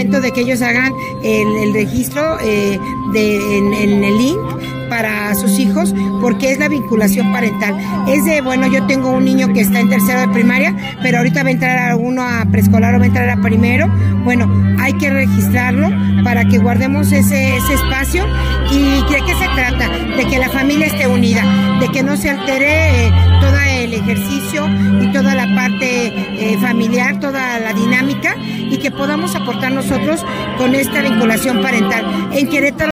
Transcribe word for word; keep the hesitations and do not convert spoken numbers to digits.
momento de que ellos hagan el, el registro eh, de, en, en el link para sus hijos, porque es la vinculación parental. Es de, bueno, yo tengo un niño que está en tercero de primaria, pero ahorita va a entrar a uno a preescolar o va a entrar a primero. Bueno, hay que registrarlo para que guardemos ese, ese espacio. ¿Y de qué se trata? De que la familia esté unida, de que no se altere eh, todo el ejercicio y toda la parte eh, familiar, toda la dinámica, y que podamos aportar nosotros con esta vinculación parental. En Querétaro